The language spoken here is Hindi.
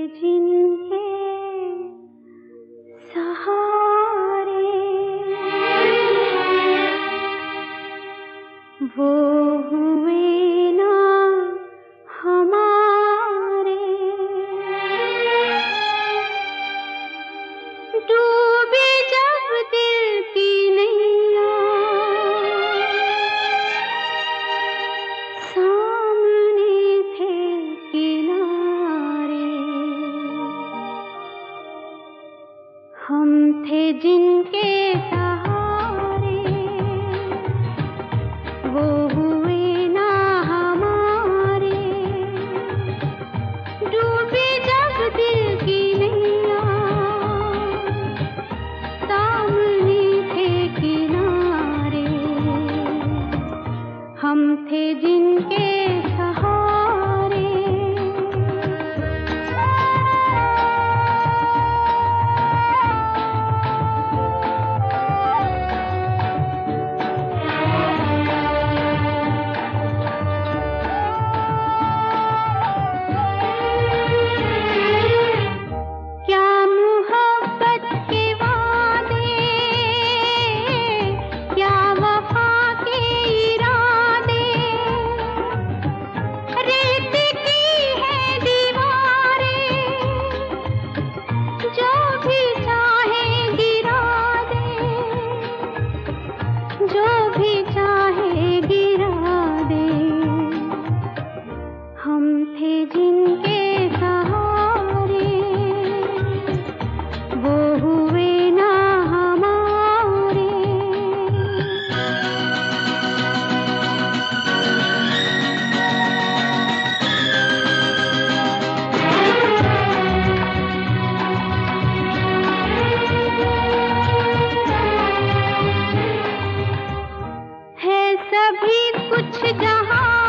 जिनके सहारे वो हुए ना हमारे। डूबे जब दिल की नैया सामने थे किनारे। हम थे जिनके सहारे वो हुए ना हमारे। डूबे जब दिल की नैया सामने थे किनारे। हम थे जिनके सहारे। क्या मोहब्बत के वादे, क्या वफा के इरादे। रेत की है दीवारें, जो भी चाहे गिरा दे, जो भी चाहे गिरा दे। हम थे जिनके सहारे वो हुए ना हमारे। है सभी कुछ जहां